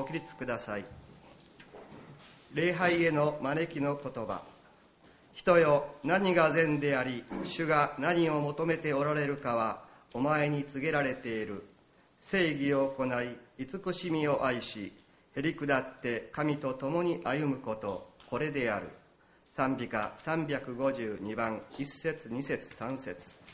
起立ください。礼拝への招きの言葉。人よ、何が善であり、主が何を求めておられるかはお前に告げられている。正義を行い、慈しみを愛し、へり下って神と共に歩むこと、これである。賛美歌352番、1節2節3節。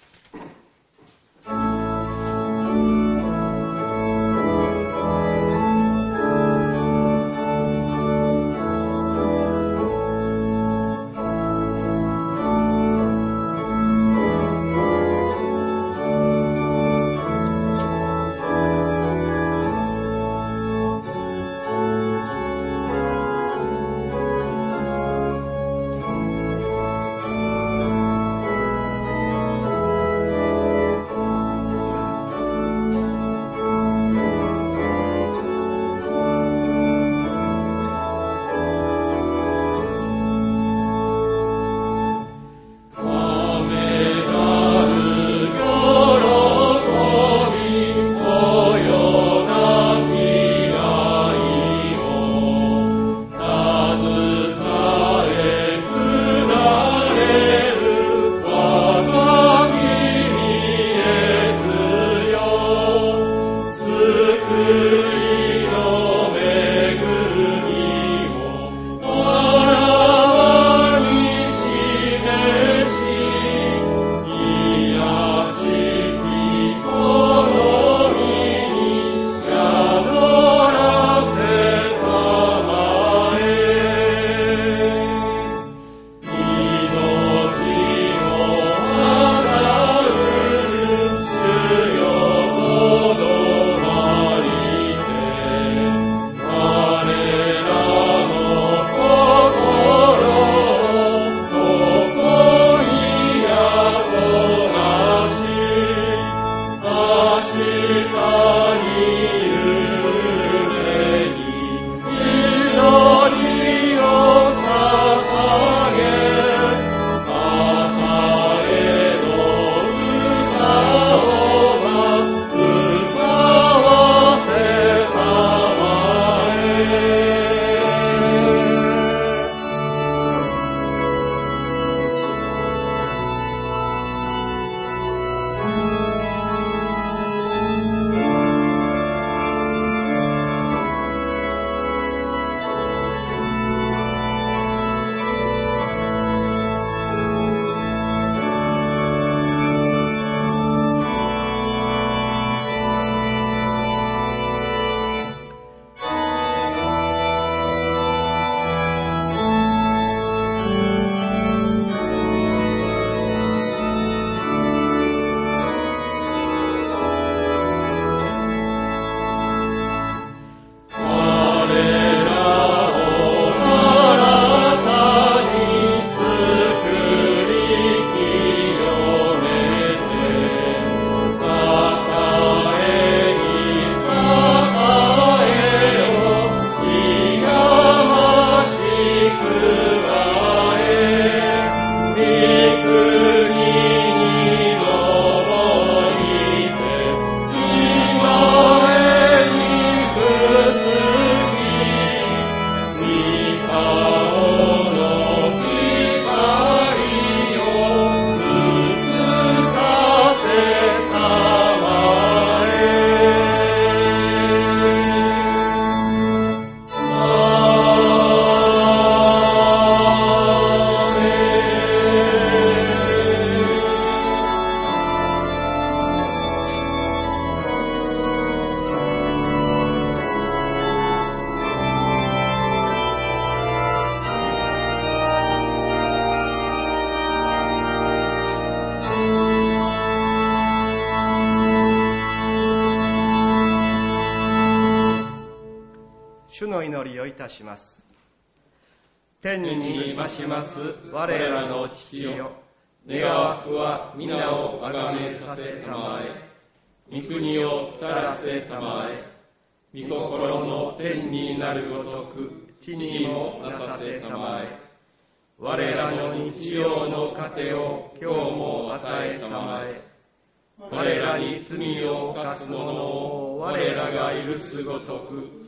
主の祈りをいたします。天にいまします我らの父よ、願わくは皆をあがめさせたまえ、御国を来らせたまえ、御心の天になるごとく地にもなさせたまえ、我らの日曜の糧を今日も与えたまえ、我らに罪を犯す者を我らが許すごとく、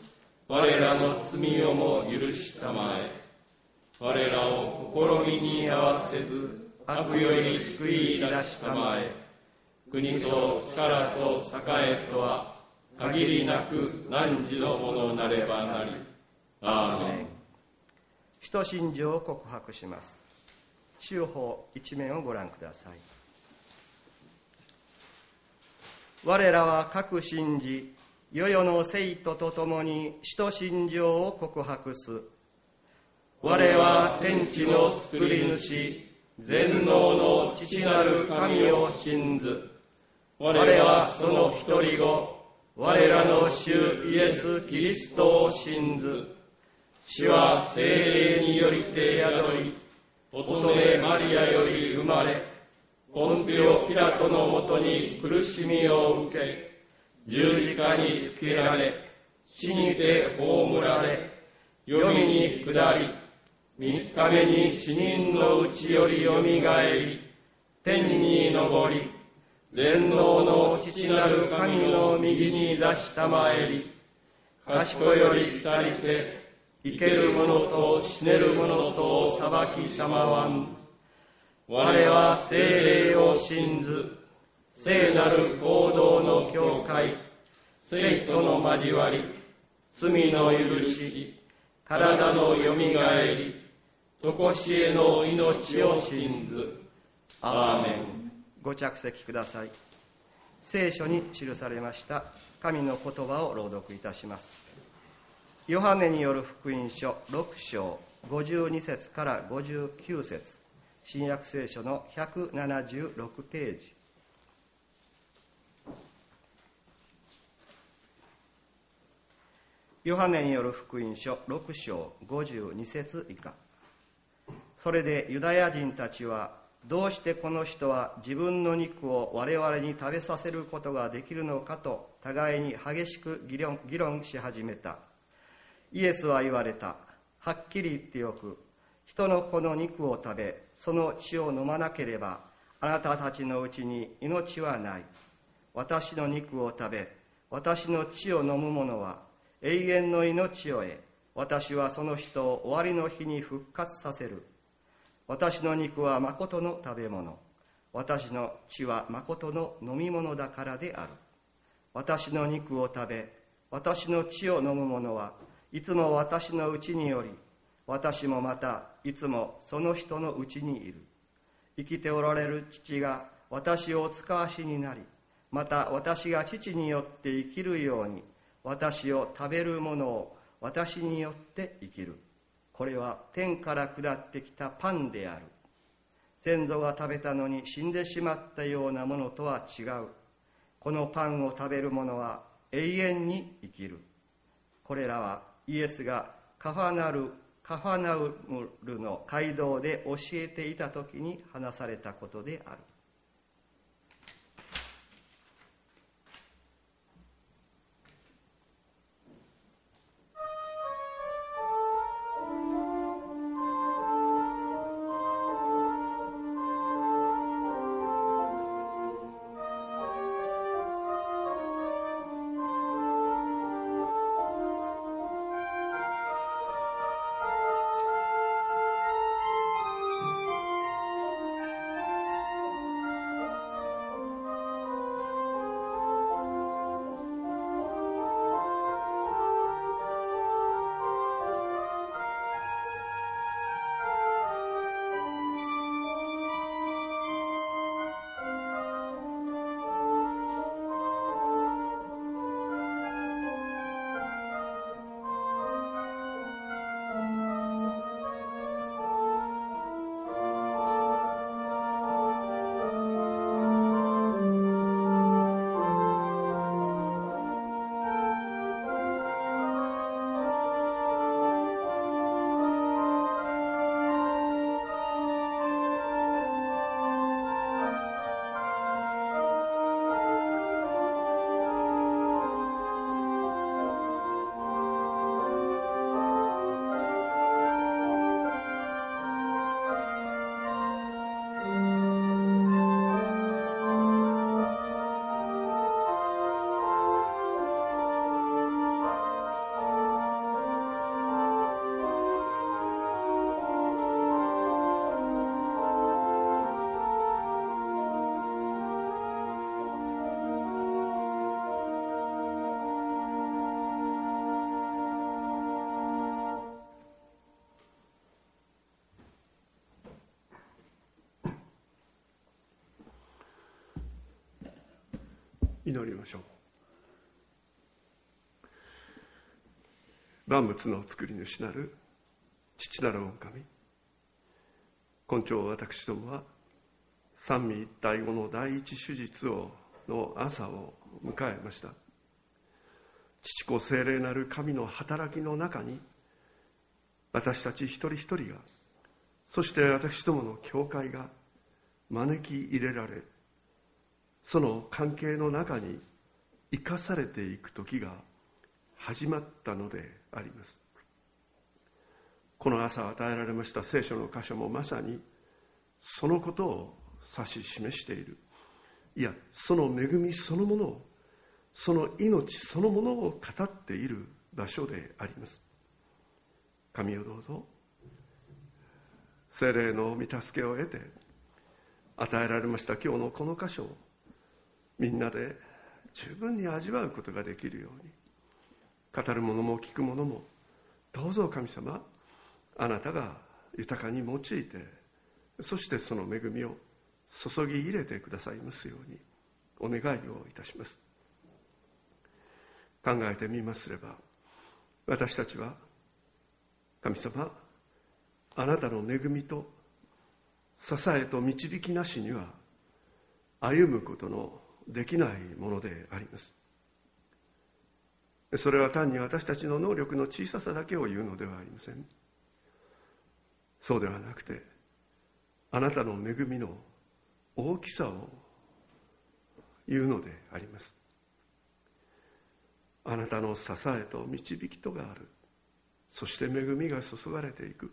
我らの罪をも許したまえ。我らを試みに合わせず、悪より救い出したまえ。国と力と栄とは、限りなく汝のものなればなり。アーメン。 使徒信条を告白します。宗法一面をご覧ください。我らは各信じ、世々の生徒と共に使徒信条を告白す。我は天地の作り主、全能の父なる神を信ず。我はその一人子、我らの主イエス・キリストを信ず。主は聖霊によりて宿り、乙女マリアより生まれ、ポンピオ・ピラトのもとに苦しみを受け、十字架につけられ、死にて葬られ、黄泉に下り、三日目に死人のうちよりよみがえり、天に昇り、全能の父なる神の右に座したまえり、賢より来りて、生ける者と死ねる者とを裁きたまわん。我は聖霊を信ず、聖なる行動の教会、聖との交わり、罪の許し、体のよみがえり、とこしえの命を信ず。アーメン。ご着席ください。聖書に記されました神の言葉を朗読いたします。ヨハネによる福音書6章52節から59節、新約聖書の176ページ。ヨハネによる福音書6章52節以下。それでユダヤ人たちは、どうしてこの人は自分の肉を我々に食べさせることができるのかと互いに激しく議論し始めた。イエスは言われた。はっきり言っておく。人の子の肉を食べ、その血を飲まなければ、あなたたちのうちに命はない。私の肉を食べ、私の血を飲む者は永遠の命を得、私はその人を終わりの日に復活させる。私の肉は誠の食べ物、私の血は誠の飲み物だからである。私の肉を食べ、私の血を飲む者はいつも私のうちにより、私もまたいつもその人のうちにいる。生きておられる父が私をお使わしになり、また私が父によって生きるように、私を食べる者を私によって生きる。これは天から下ってきたパンである。先祖が食べたのに死んでしまったようなものとは違う。このパンを食べる者は永遠に生きる。これらはイエスがカファナウムの街道で教えていた時に話されたことである。 祈りましょう。万物の作り主なる父なる御神、今朝私どもは三位一体後の第一手術の朝を迎えました。父子聖霊なる神の働きの中に、私たち一人一人が、そして私どもの教会が招き入れられ、その関係の中に生かされていく時が始まったのであります。この朝与えられました聖書の箇所もまさにそのことを指し示している。いや、その恵みそのものを、その命そのものを語っている場所であります。神をどうぞ聖霊の御助けを得て、与えられました今日のこの箇所をみんなで十分に味わうことができるように、語る者も聞く者もどうぞ神様、あなたが豊かに用いて、そしてその恵みを注ぎ入れてくださいますようにお願いをいたします。考えてみますれば、私たちは神様、あなたの恵みと支えと導きなしには歩むことのできないものであります。それは単に私たちの能力の小ささだけを言うのではありません。そうではなくて、あなたの恵みの大きさを言うのであります。あなたの支えと導きとがある。そして恵みが注がれていく。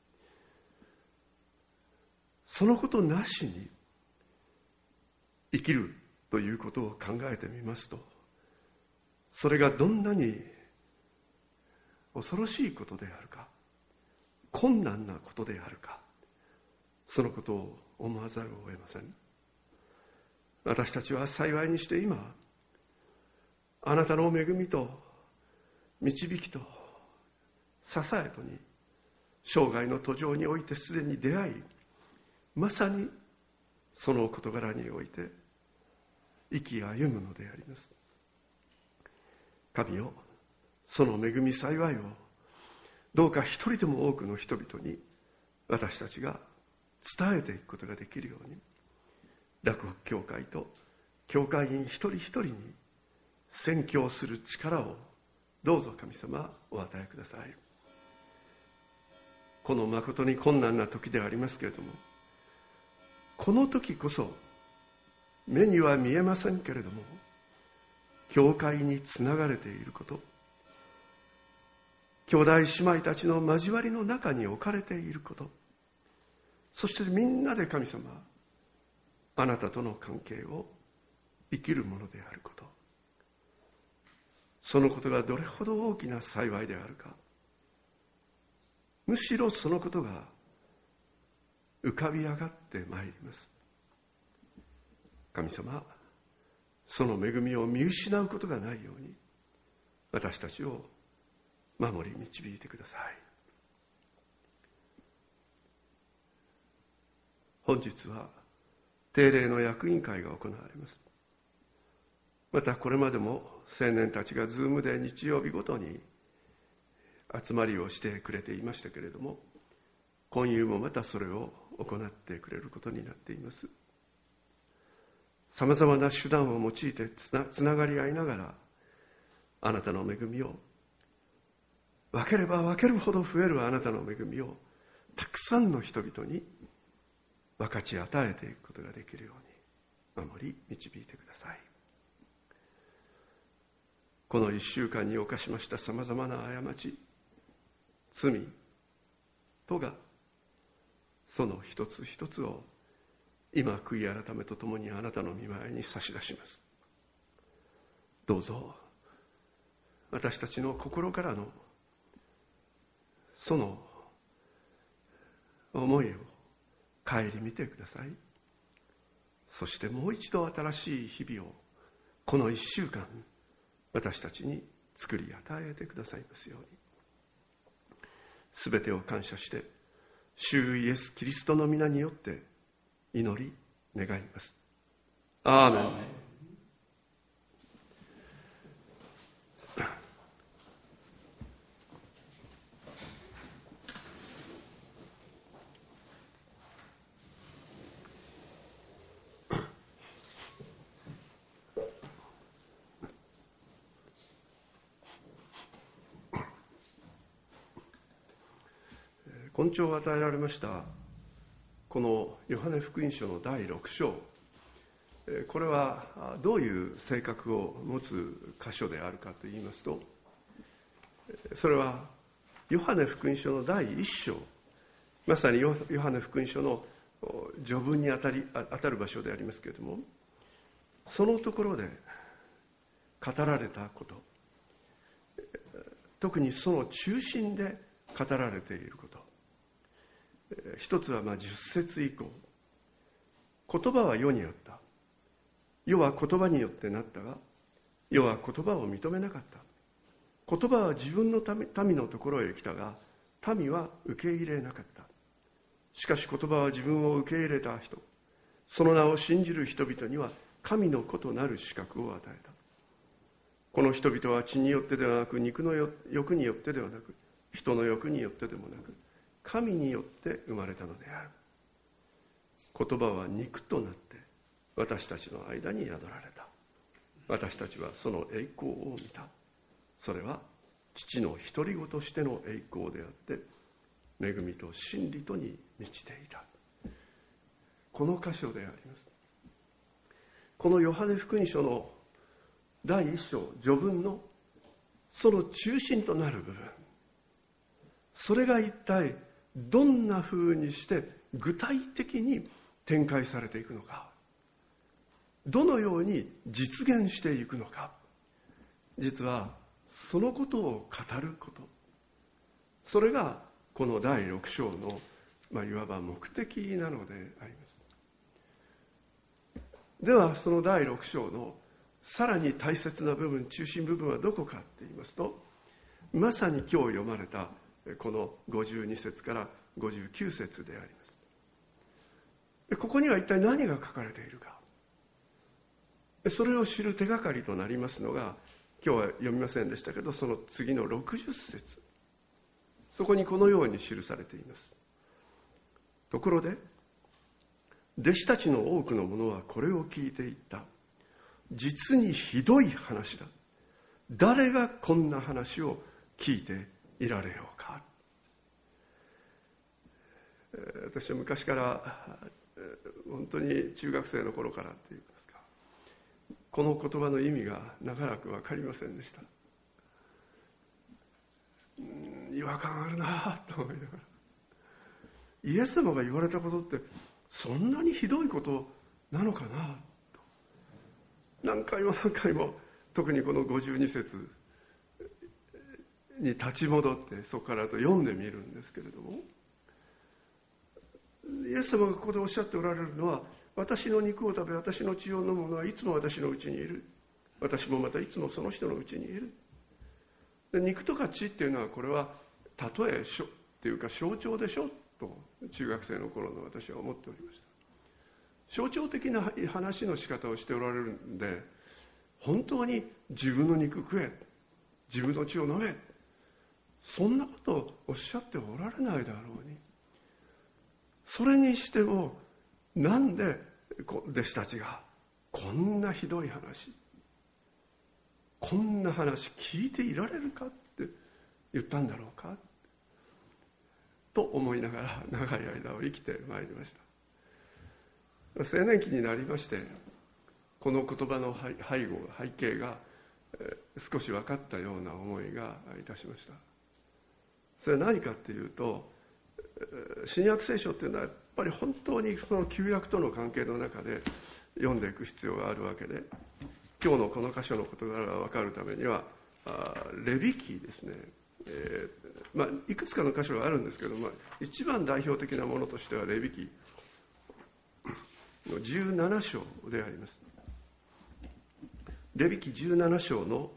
そのことなしに生きるということを考えてみますと、それがどんなに恐ろしいことであるか、困難なことであるか、そのことを思わざるを得ません。私たちは幸いにして今、あなたの恵みと導きと支えとに生涯の途上においてすでに出会い、まさにその事柄において生き歩むのであります。神よ、その恵み幸いをどうか一人でも多くの人々に私たちが伝えていくことができるように、洛北教会と教会員一人一人に宣教する力をどうぞ神様お与えください。この誠に困難な時でありますけれども、この時こそ目には見えませんけれども、教会につながれていること、兄弟姉妹たちの交わりの中に置かれていること、そしてみんなで神様、あなたとの関係を生きるものであること、そのことがどれほど大きな幸いであるか、むしろそのことが浮かび上がってまいります。神様、その恵みを見失うことがないように私たちを守り導いてください。本日は定例の役員会が行われます。またこれまでも青年たちがズームで日曜日ごとに集まりをしてくれていましたけれども、今夕もまたそれを行ってくれることになっています。さまざまな手段を用いてつながり合いながら、あなたの恵みを、分ければ分けるほど増えるあなたの恵みをたくさんの人々に分かち与えていくことができるように守り導いてください。この1週間に犯しましたさまざまな過ち、罪、咎、その一つ一つを今悔い改めとともにあなたの御前に差し出します。どうぞ私たちの心からのその思いを顧みてください。そしてもう一度新しい日々をこの1週間私たちに作り与えてくださいますように。すべてを感謝して主イエスキリストの皆によって祈り願います。アーメン。 本庁を与えられましたこのヨハネ福音書の第6章、これはどういう性格を持つ箇所であるかといいますと、それはヨハネ福音書の第1章、まさにヨハネ福音書の序文に当たる場所でありますけれども、そのところで語られたこと、特にその中心で語られていること、一つは10節以降、言葉は世にあった、世は言葉によってなったが、世は言葉を認めなかった。言葉は自分の民のところへ来たが、民は受け入れなかった。しかし言葉は自分を受け入れた人、その名を信じる人々には神の子となる資格を与えた。この人々は血によってではなく、肉の欲によってではなく、人の欲によってでもなく、神によって生まれたのである。言葉は肉となって私たちの間に宿られた。私たちはその栄光を見た。それは父の独り子としての栄光であって、恵みと真理とに満ちていた。この箇所であります。このヨハネ福音書の第1章序文のその中心となる部分、それが一体どんなふうにして具体的に展開されていくのか、どのように実現していくのか、実はそのことを語ること、それがこの第6章の、いわば目的なのであります。ではその第6章のさらに大切な部分、中心部分はどこかと言いますと、まさに今日読まれたこの52節から59節であります。ここには一体何が書かれているか、それを知る手がかりとなりますのが、今日は読みませんでしたけど、その次の60節、そこにこのように記されています。ところで弟子たちの多くの者はこれを聞いていった。実にひどい話だ。誰がこんな話を聞いていられようか。私は昔から本当に中学生の頃からっていいますか、この言葉の意味が長らく分かりませんでした。違和感あるなと思いながら、イエス様が言われたことってそんなにひどいことなのかなと、何回も特にこの52節に立ち戻ってそこからと読んでみるんですけれども、イエス様がここでおっしゃっておられるのは、私の肉を食べ私の血を飲む者はいつも私のうちにいる、私もまたいつもその人のうちにいる。で、肉とか血っていうのは、これは例えっていうか象徴でしょと中学生の頃の私は思っておりました。象徴的な話の仕方をしておられるんで、本当に自分の肉食え、自分の血を飲め、そんなことをおっしゃっておられないだろうに。それにしてもなんで弟子たちがこんなひどい話、こんな話聞いていられるかって言ったんだろうかと思いながら長い間を生きてまいりました。青年期になりまして、この言葉の背景が少し分かったような思いがいたしました。それは何かっていうと、新約聖書っていうのはやっぱり本当にその旧約との関係の中で読んでいく必要があるわけで、今日のこの箇所の事柄が分かるためにはレビ記ですね、いくつかの箇所があるんですけど、一番代表的なものとしてはレビ記の17章であります。レビ記17章の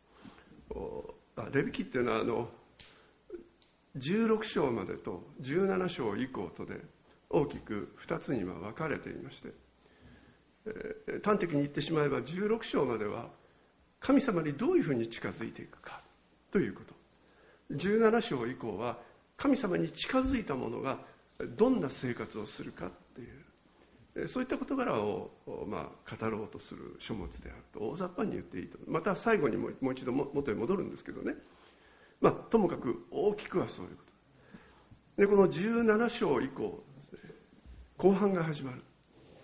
レビ記っていうのは16章までと17章以降とで大きく2つに分かれていまして、端的に言ってしまえば16章までは神様にどういうふうに近づいていくかということ、17章以降は神様に近づいた者がどんな生活をするかっていう、そういった事柄を語ろうとする書物であると大雑把に言っていいと。また最後にもう一度元に戻るんですけどね、ともかく大きくはそういうことでこの17章以降、後半が始まる。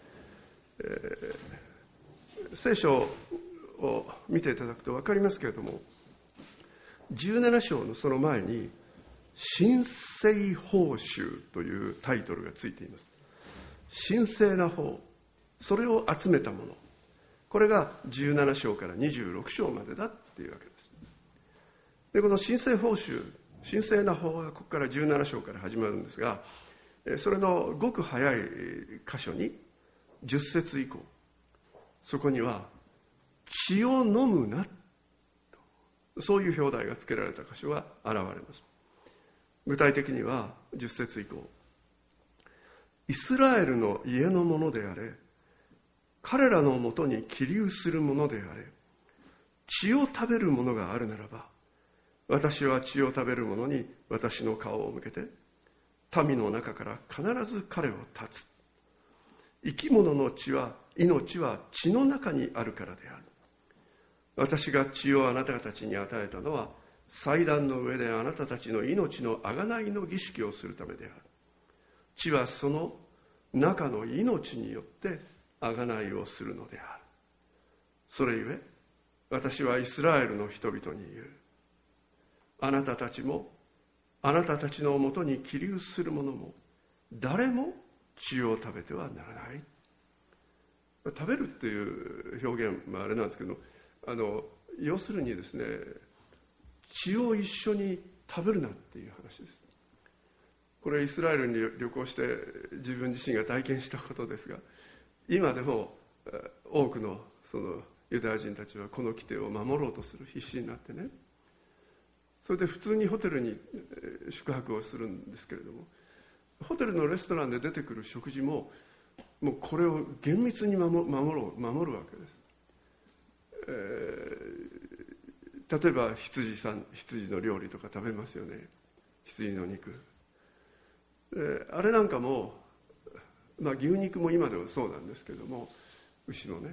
聖書を見ていただくと分かりますけれども、17章のその前に神聖報酬というタイトルがついています。神聖な方、それを集めたもの、これが17章から26章までだっていうわけです。でこの神聖報酬、神聖な方はここから17章から始まるんですが、それのごく早い箇所に10節以降、そこには血を飲むな、そういう表題が付けられた箇所が現れます。具体的には10節以降、イスラエルの家のものであれ、彼らのもとに起立するものであれ、血を食べるものがあるならば、私は血を食べる者に私の顔を向けて、民の中から必ず彼を断つ。生き物の命は血の中にあるからである。私が血をあなたたちに与えたのは、祭壇の上であなたたちの命の贖いの儀式をするためである。血はその中の命によって贖いをするのである。それゆえ、私はイスラエルの人々に言う。あなたたちも、あなたたちのもとに起立する者も、誰も血を食べてはならない。食べるっていう表現はあれなんですけど、要するにですね、血を一緒に食べるなっていう話です。これイスラエルに旅行して自分自身が体験したことですが、今でも多くのそのユダヤ人たちはこの規定を守ろうとする、必死になってね。それで普通にホテルに宿泊をするんですけれども、ホテルのレストランで出てくる食事も、もうこれを厳密に守るわけです。例えば羊の料理とか食べますよね。羊の肉。あれなんかも、牛肉も今ではそうなんですけども、牛のね、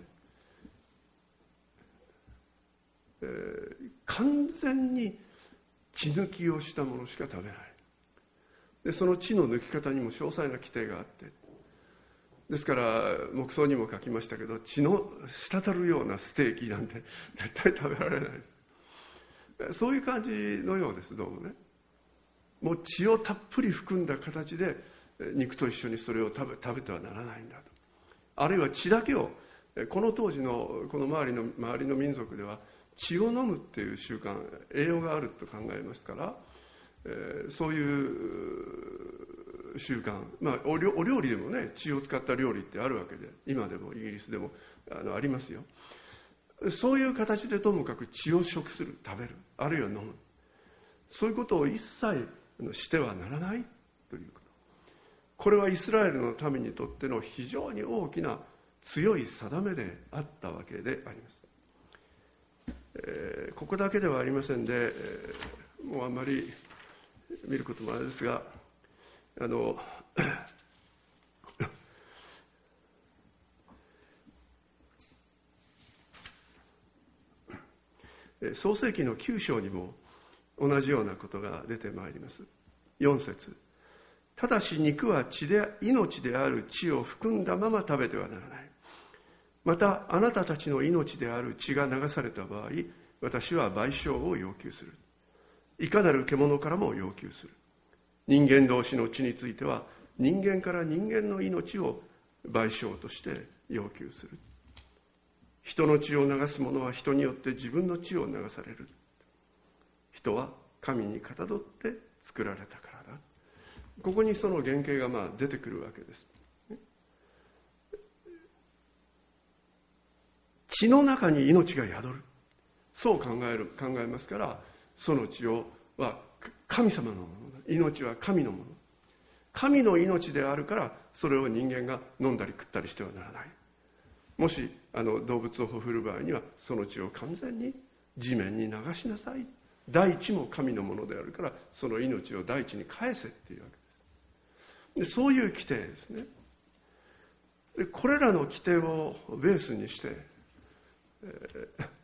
完全に血抜きをしたものしか食べない。でその血の抜き方にも詳細な規定があって、ですから黙想にも書きましたけど、血の滴るようなステーキなんて絶対食べられないです。そういう感じのようです。どうもね、もう血をたっぷり含んだ形で肉と一緒にそれを食べてはならないんだと。あるいは血だけを、この当時のこの周りの民族では血を飲むっていう習慣、栄養があると考えますから、そういう習慣、お料理でもね、血を使った料理ってあるわけで、今でもイギリスでもありますよ。そういう形でともかく血を食する、食べる、あるいは飲む、そういうことを一切してはならないということ。これはイスラエルの民にとっての非常に大きな強い定めであったわけであります。ここだけではありませんで、もうあんまり見ることもあれですが、創世記の9章にも同じようなことが出てまいります。4節、ただし肉は命である血を含んだまま食べてはならない。またあなたたちの命である血が流された場合、私は賠償を要求する。いかなる獣からも要求する。人間同士の血については、人間から人間の命を賠償として要求する。人の血を流す者は人によって自分の血を流される。人は神にかたどって作られたからだ。ここにその原型が出てくるわけです。血の中に命が宿る、そう考えますから、その血は神様のものだ。命は神のもの。神の命であるから、それを人間が飲んだり食ったりしてはならない。もし動物をほふる場合には、その血を完全に地面に流しなさい。大地も神のものであるから、その命を大地に返せっていうわけです。でそういう規定ですね。でこれらの規定をベースにして、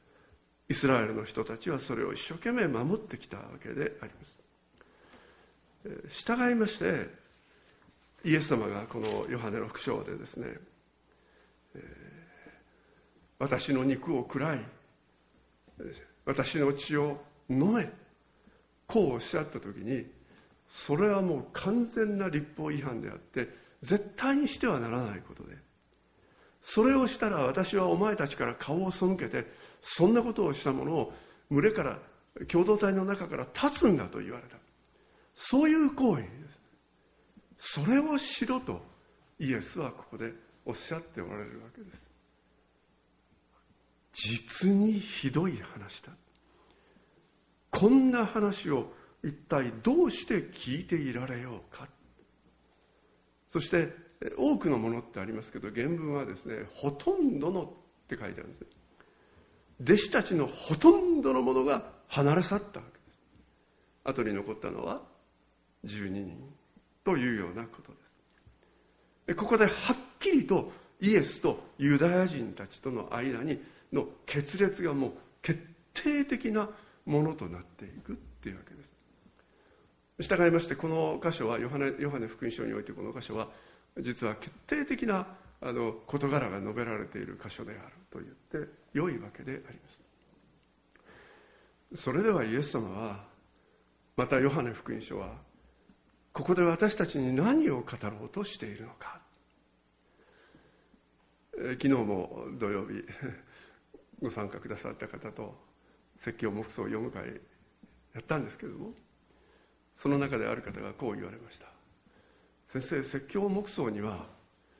イスラエルの人たちはそれを一生懸命守ってきたわけであります。 従いましてイエス様がこのヨハネ6章でですね、私の肉を食らい私の血を飲め、こうおっしゃった時に、それはもう完全な律法違反であって絶対にしてはならないことで、それをしたら私はお前たちから顔を背けて、そんなことをした者を群れから共同体の中から立つんだと言われた。そういう行為です。それをしろとイエスはここでおっしゃっておられるわけです。実にひどい話だ。こんな話を一体どうして聞いていられようか。そして多くのものってありますけど、原文はですね、ほとんどのって書いてあるんですね。弟子たちのほとんどのものが離れ去ったわけです。後に残ったのは12人というようなことです。ここではっきりとイエスとユダヤ人たちとの間にの決裂がもう決定的なものとなっていくっていうわけです。従いましてこの箇所はヨハネ福音書において、この箇所は実は決定的な事柄が述べられている箇所であると言って良いわけであります。それではイエス様は、またヨハネ福音書はここで私たちに何を語ろうとしているのか。昨日も土曜日ご参加くださった方と説教黙想読む会やったんですけれども、その中である方がこう言われました。先生、説教黙想には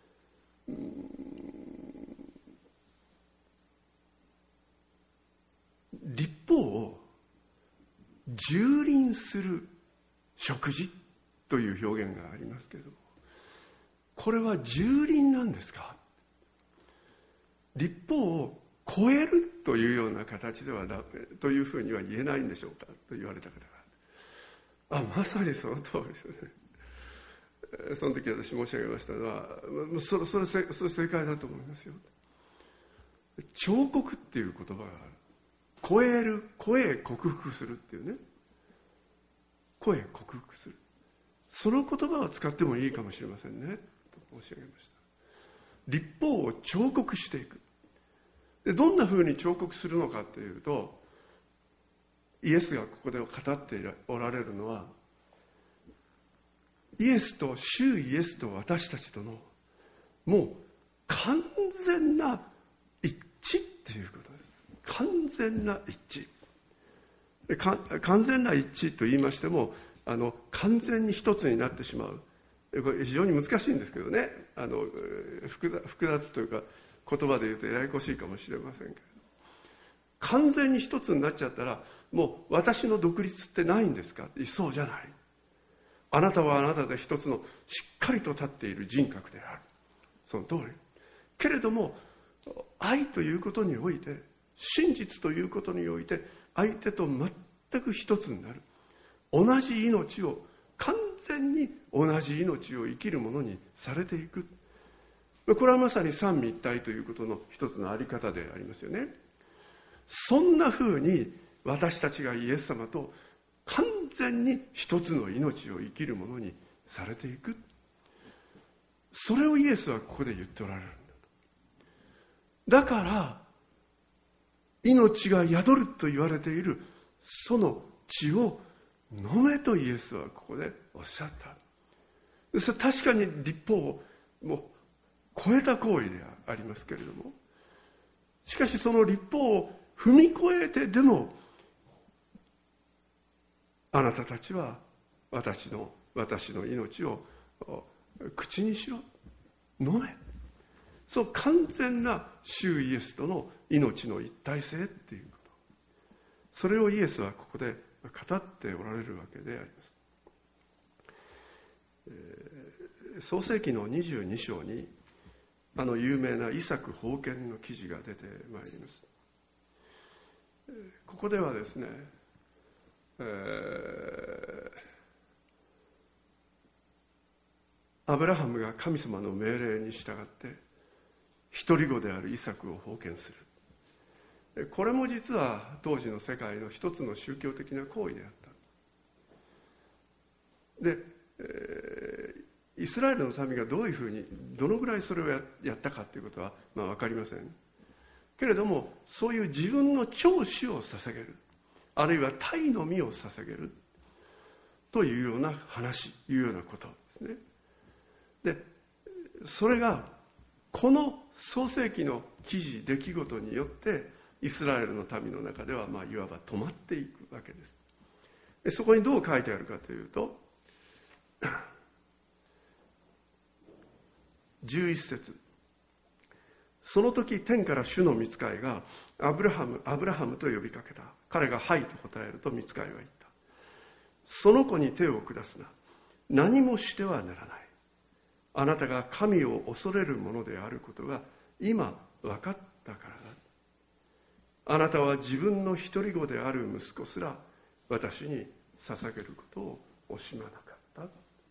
律法を蹂躙する食事という表現がありますけれども、これは蹂躙なんですか。律法を超えるというような形ではダメというふうには言えないんでしょうかと言われた方が、まさにその通りですよね。その時私申し上げましたのは、それ正解だと思いますよ。彫刻っていう言葉がある。超える、超え克服するっていうね。超え克服する。その言葉を使ってもいいかもしれませんねと申し上げました。律法を彫刻していく。でどんなふうに彫刻するのかというと、イエスがここで語っておられるのは、イエスと主イエスと私たちとのもう完全な一致っていうことです。完全な一致。完全な一致と言いましても、完全に一つになってしまう。これ非常に難しいんですけどね、複雑というか言葉で言うとややこしいかもしれませんけど、完全に一つになっちゃったらもう私の独立ってないんですか。そうじゃない。あなたはあなたで一つのしっかりと立っている人格である。その通り。けれども愛ということにおいて、真実ということにおいて、相手と全く一つになる。同じ命を、完全に同じ命を生きるものにされていく。これはまさに三位一体ということの一つのあり方でありますよね。そんな風に私たちがイエス様と完全に一つの命を生きるものにされていく。それをイエスはここで言っておられるんだと。だから命が宿ると言われているその血を飲めとイエスはここでおっしゃった。それ確かに律法をもう超えた行為でありますけれども、しかしその律法を踏み越えてでも、あなたたちは私の命を口にしろ、飲め。そう完全な主イエスとの命の一体性っていうこと、それをイエスはここで語っておられるわけであります。創世記の22章に有名なイサク封建の記事が出てまいります。ここではですね、アブラハムが神様の命令に従って一人子であるイサクを封建する。これも実は当時の世界の一つの宗教的な行為であった。 で、イスラエルの民がどういうふうにどのぐらいそれを やったかということは分かりませんけれども、そういう自分の長子を捧げる、あるいは鯛の実を捧げるというような話、いうようなことですね。でそれがこの創世記の記事、出来事によってイスラエルの民の中では、いわば止まっていくわけです。でそこにどう書いてあるかというと、11節、その時天から主の御使いがアブラハムと呼びかけた。彼がはいと答えると御使いは言った。その子に手を下すな。何もしてはならない。あなたが神を恐れるものであることが今分かったからだ。あなたは自分の独り子である息子すら私に捧げることを惜しまなかった。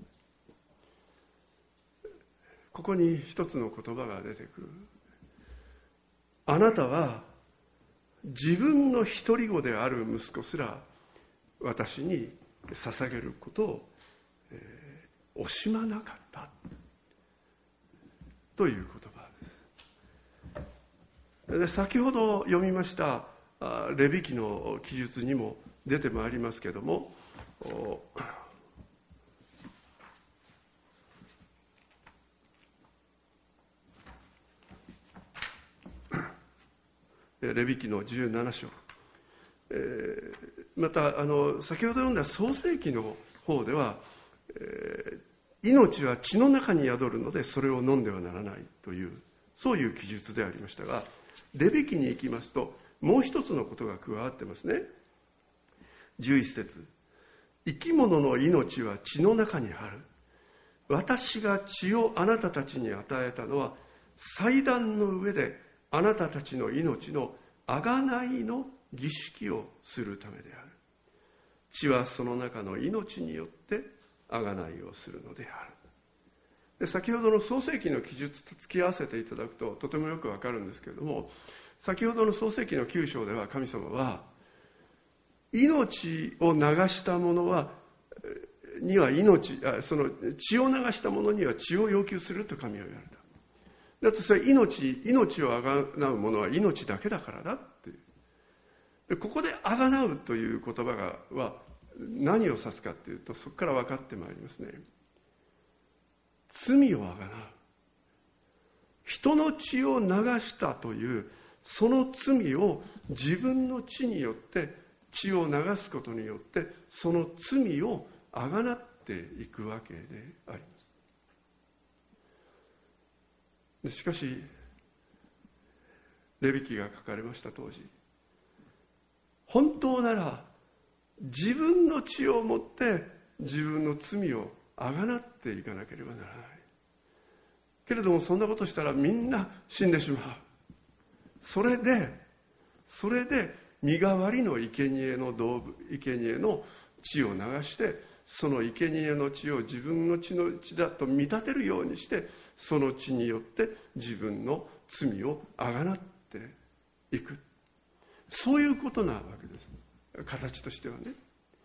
ここに一つの言葉が出てくる。あなたは自分の独り子である息子すら私に捧げることを、惜しまなかったという言葉です。先ほど読みましたレビ記の記述にも出てまいりますけれども、レビ記の17章、また先ほど読んだ創世記の方では、命は血の中に宿るのでそれを飲んではならないという、そういう記述でありましたが、レビ記に行きますともう一つのことが加わってますね。11節、生き物の命は血の中にある。私が血をあなたたちに与えたのは祭壇の上であなたたちの命の贖いの儀式をするためである。血はその中の命によって贖いをするのである。で先ほどの創世記の記述と付き合わせていただくととてもよくわかるんですけれども、先ほどの創世記の9章では神様は命を流した者にはその血を流した者には血を要求すると神は言われた。だってそれ命をあがなう者は命だけだからだっていう。でここであがなうという言葉は何を指すかっていうと、そこから分かってまいりますね。罪をあがなう、人の血を流したというその罪を自分の血によって、血を流すことによってその罪をあがなっていくわけであります。しかしレビ記が書かれました当時、本当なら自分の血をもって自分の罪をあがなっていかなければならない。けれどもそんなことしたらみんな死んでしまう。それで身代わりの生贄の血を流して、その生贄の血を自分の血の血だと見立てるようにして、その血によって自分の罪をあがなっていく、そういうことなわけです。形としてはね、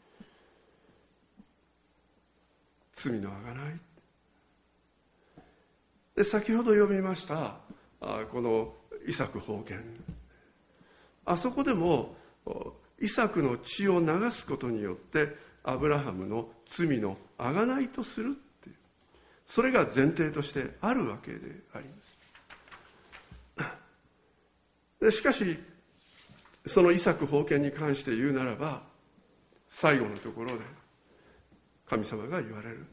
罪のあがない。で先ほど読みましたこのイサク封建、あそこでもイサクの血を流すことによってアブラハムの罪のあがないとするっていう、それが前提としてあるわけであります。でしかしそのイサク封建に関して言うならば、最後のところで神様が言われる。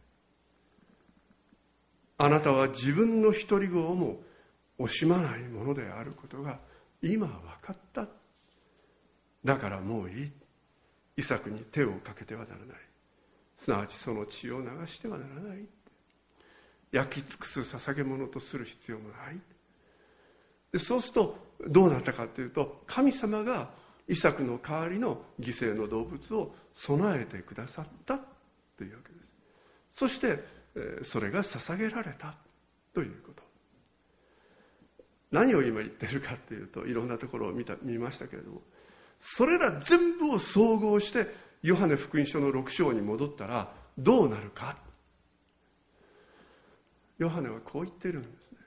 あなたは自分の独り子をも惜しまないものであることが今分かった。だからもういい。イサクに手をかけてはならない。すなわちその血を流してはならない。焼き尽くす捧げ物とする必要もない。でそうするとどうなったかというと、神様がイサクの代わりの犠牲の動物を備えてくださったというわけです。そしてそれが捧げられたということ。何を今言っているかというと、いろんなところを見ましたけれども、それら全部を総合してヨハネ福音書の6章に戻ったらどうなるか。ヨハネはこう言っているんですね。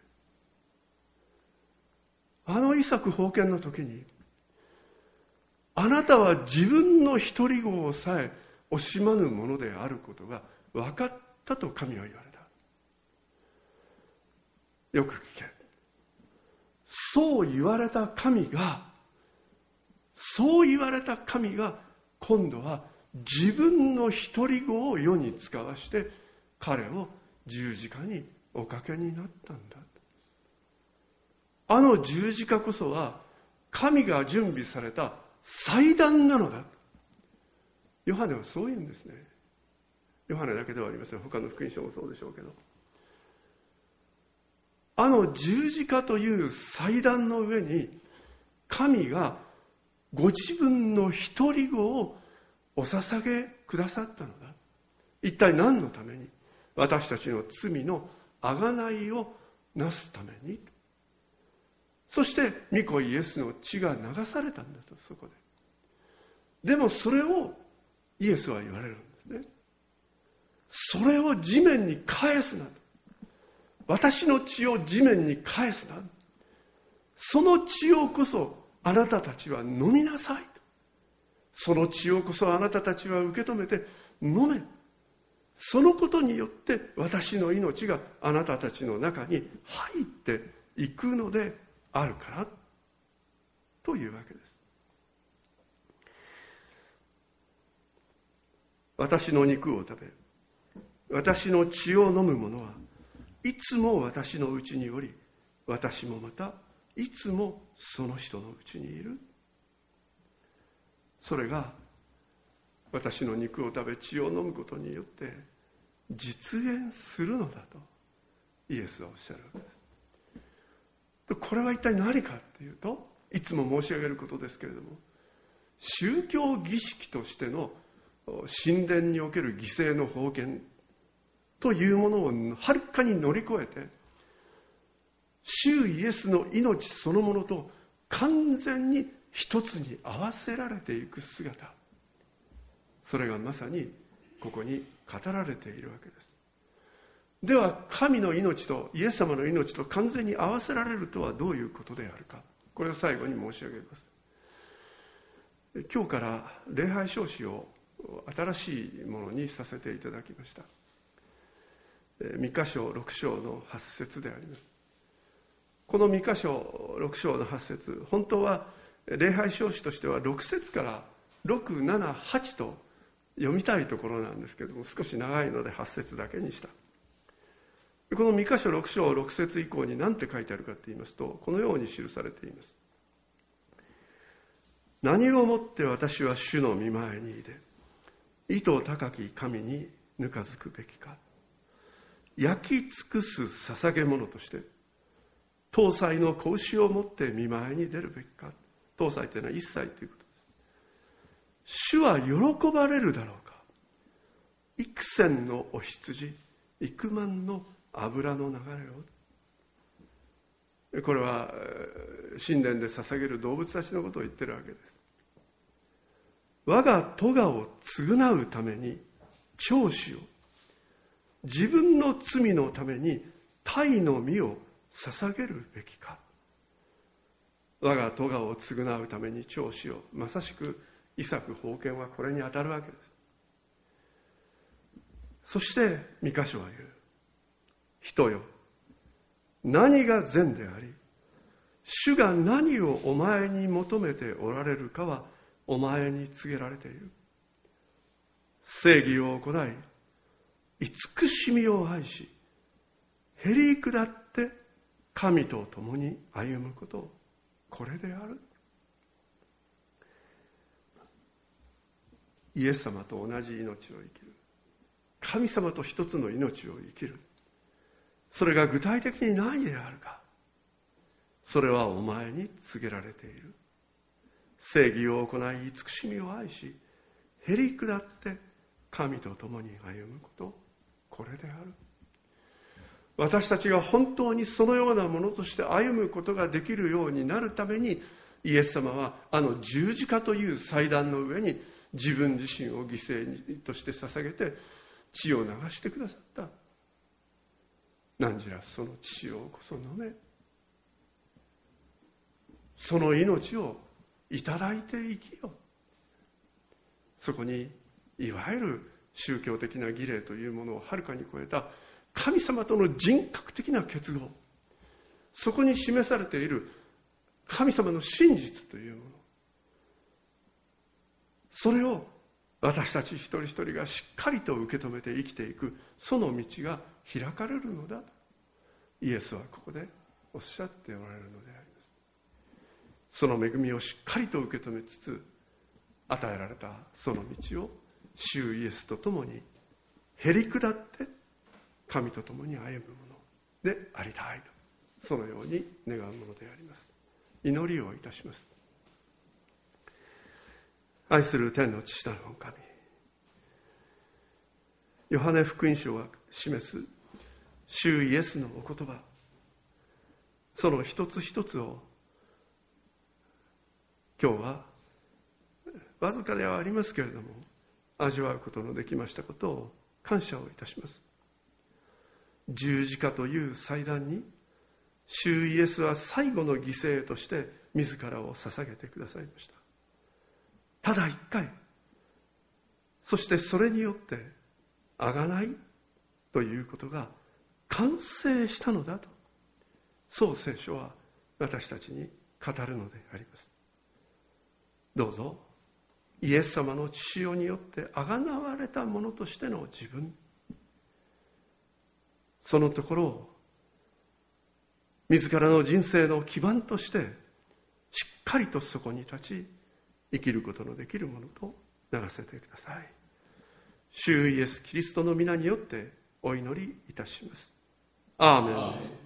イサク封建の時に、あなたは自分の独り子をさえ惜しまぬものであることが分かったと神は言われた。よく聞け。そう言われた神が今度は自分の独り子を世に使わして彼を十字架におかけになったんだ。十字架こそは神が準備された祭壇なのだ。ヨハネはそう言うんですね。ヨハネだけではありません。他の福音書もそうでしょうけど、十字架という祭壇の上に神がご自分の独り子をお捧げくださったのだ。一体何のために？私たちの罪の贖いをなすために。そして御子イエスの血が流されたんだと。そこで。でもそれをイエスは言われるんですね。それを地面に返すなと。私の血を地面に返すな。その血をこそあなたたちは飲みなさいと。その血をこそあなたたちは受け止めて飲め。そのことによって私の命があなたたちの中に入っていくのであるからというわけです。私の肉を食べ、私の血を飲む者はいつも私のうちにおり、私もまたいつもその人のうちにいる。それが私の肉を食べ血を飲むことによって実現するのだとイエスはおっしゃるわけです。これは一体何かというと、いつも申し上げることですけれども、宗教儀式としての神殿における犠牲の奉献というものをはるかに乗り越えて、主イエスの命そのものと完全に一つに合わせられていく姿、それがまさにここに語られているわけです。では神の命とイエス様の命と完全に合わせられるとはどういうことであるか、これを最後に申し上げます。今日から礼拝証紙を新しいものにさせていただきました。三箇所6章の8節であります。この三箇所6章の8節、本当は礼拝証紙としては6節から6、7、8と読みたいところなんですけれども、少し長いので8節だけにした。この三箇所6章6節以降に何て書いてあるかと言いますと、このように記されています。何をもって私は主の御前にいで、意図高き神にぬかずくべきか。焼き尽くす捧げ物として、灯祭の子牛をもって御前に出るべきか。灯祭というのは一祭ということです。主は喜ばれるだろうか。幾千のお羊、幾万の油の流れを。これは神殿で捧げる動物たちのことを言ってるわけです。我が咎を償うために長子を、自分の罪のために鯛の身を捧げるべきか。我が咎を償うために長子を、まさしくイサク封建はこれに当たるわけです。そして三箇所は言う。人よ、何が善であり、主が何をお前に求めておられるかはお前に告げられている。正義を行い、慈しみを愛し、へり下って神と共に歩むこと、これである。イエス様と同じ命を生きる。神様と一つの命を生きる。それが具体的に何であるか。それはお前に告げられている。正義を行い、慈しみを愛し、へり下って神と共に歩むこと、これである。私たちが本当にそのようなものとして歩むことができるようになるために、イエス様は十字架という祭壇の上に自分自身を犠牲として捧げて、 血を流してくださった。何時らその血をこそ飲め、その命をいただいて生きよ。そこにいわゆる宗教的な儀礼というものをはるかに超えた神様との人格的な結合、そこに示されている神様の真実というもの、それを私たち一人一人がしっかりと受け止めて生きていく、その道が開かれるのだとイエスはここでおっしゃっておられるのであります。その恵みをしっかりと受け止めつつ、与えられたその道を主イエスと共にへり下って神と共に歩むものでありたいと、そのように願うものであります。祈りをいたします。愛する天の父なる御神、ヨハネ福音書が示す主イエスのお言葉、その一つ一つを今日はわずかではありますけれども味わうことのできましたことを感謝をいたします。十字架という祭壇に主イエスは最後の犠牲として自らを捧げてくださいました。ただ一回、そしてそれによって贖いということが完成したのだと、そう聖書は私たちに語るのであります。どうぞイエス様の血潮によって贖われたものとしての自分、そのところを自らの人生の基盤としてしっかりとそこに立ち生きることのできるものとならせてください。主イエスキリストの皆によってお祈りいたします。アーメン。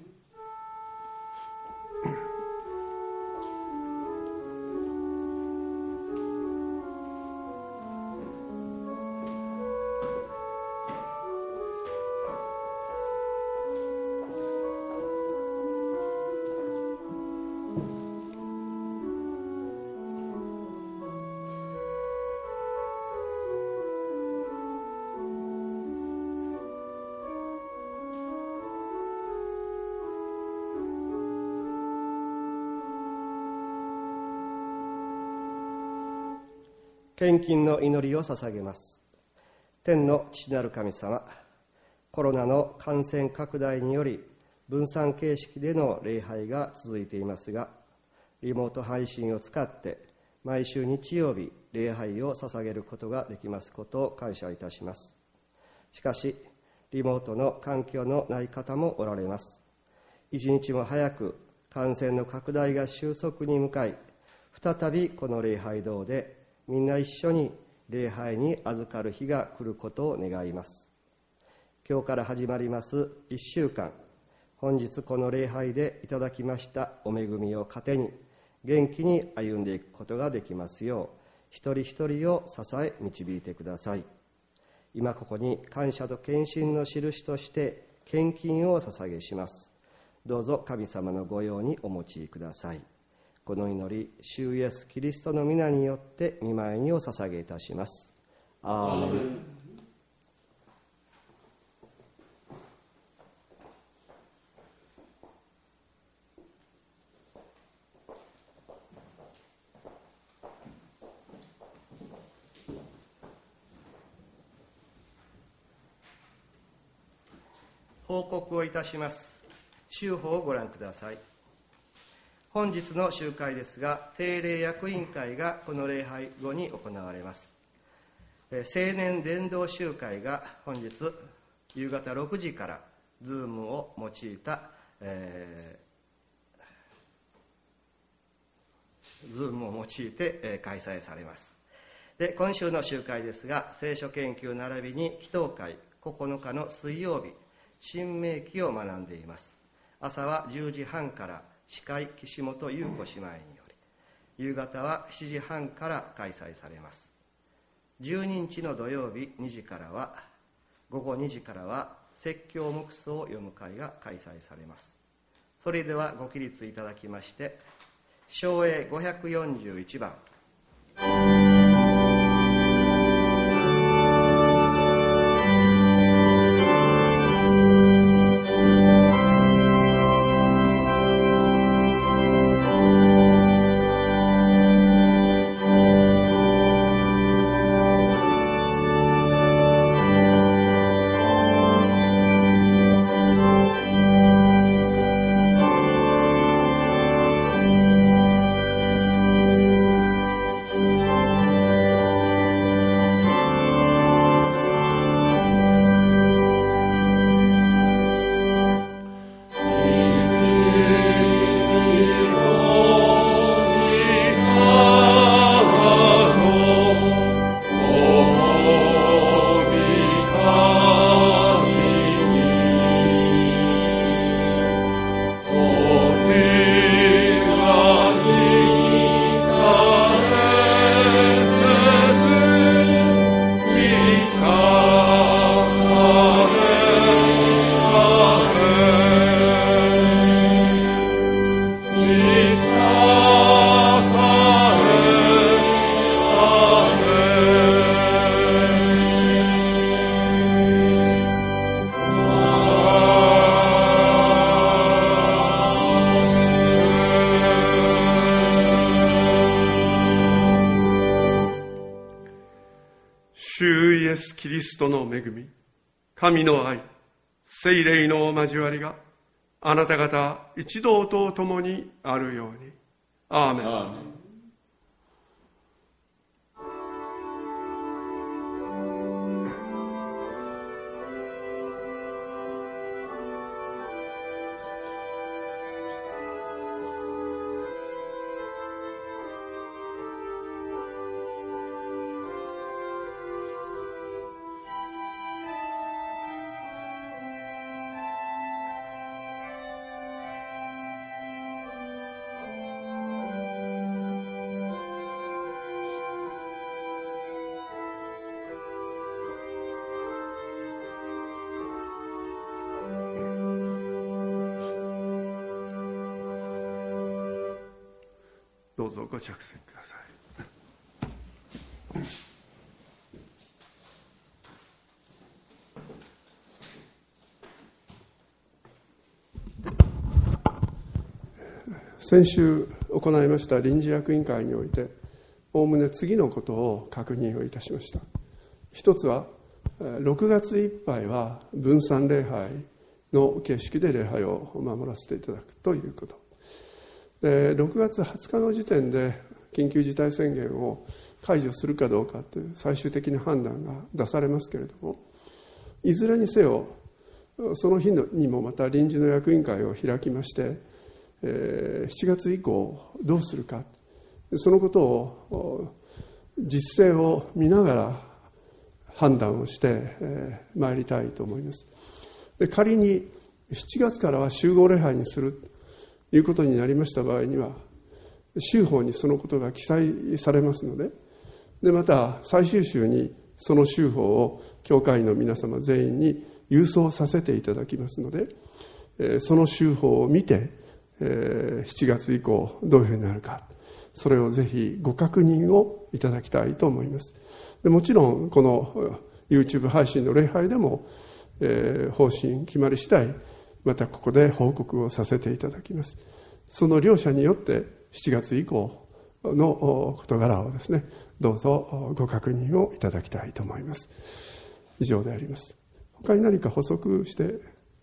献金の祈りを捧げます。天の父なる神様、コロナの感染拡大により分散形式での礼拝が続いていますが、リモート配信を使って毎週日曜日礼拝を捧げることができますことを感謝いたします。しかしリモートの環境のない方もおられます。一日も早く感染の拡大が収束に向かい、再びこの礼拝堂でみんな一緒に礼拝に預かる日が来ることを願います。今日から始まります1週間、本日この礼拝でいただきましたお恵みを糧に元気に歩んでいくことができますよう、一人一人を支え導いてください。今ここに感謝と献身の印として献金を捧げします。どうぞ神様の御用にお持ちください。この祈り、主イエスキリストの皆によって御前にお捧げいたします。アーメン。報告をいたします。週報をご覧ください。本日の集会ですが、定例役員会がこの礼拝後に行われます。青年伝道集会が本日夕方6時からズームを用いた、開催されます。で、今週の集会ですが、聖書研究並びに祈祷会9日の水曜日、新明記を学んでいます。朝は10時半から司会岸本優子姉妹により、夕方は7時半から開催されます。12日の土曜日午後2時からは説教黙想を読む会が開催されます。それではご起立いただきまして、唱詠541番。 主イエス・キリストの恵み、神の愛、聖霊の交わりがあなた方一同と共にあるように。アーメン。アーメン。どうぞご着席ください。先週行いました臨時役員会において、おおむね次のことを確認をいたしました。一つは、6月いっぱいは分散礼拝の形式で礼拝を守らせていただくということ。6月20日の時点で緊急事態宣言を解除するかどうかという最終的な判断が出されますけれども、いずれにせよその日にもまた臨時の役員会を開きまして、7月以降どうするか、そのことを実勢を見ながら判断をしてまいりたいと思います。仮に7月からは集合礼拝にするということになりました場合には、週報にそのことが記載されますので、また最終週にその週報を教会の皆様全員に郵送させていただきますので、その週報を見て7月以降どういうふうになるか、それをぜひご確認をいただきたいと思います。もちろんこの YouTube 配信の礼拝でも、方針決まり次第またここで報告をさせていただきます。その両者によって7月以降の事柄をですね、どうぞご確認をいただきたいと思います。以上であります。他に何か補足して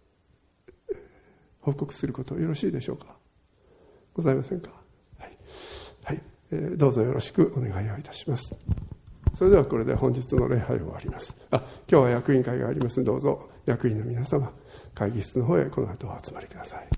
報告することよろしいでしょうか。ございませんか。はい、はい、どうぞよろしくお願いをいたします。それではこれで本日の礼拝を終わります。今日は役員会がありますので、どうぞ役員の皆様会議室の方へこの後お集まりください。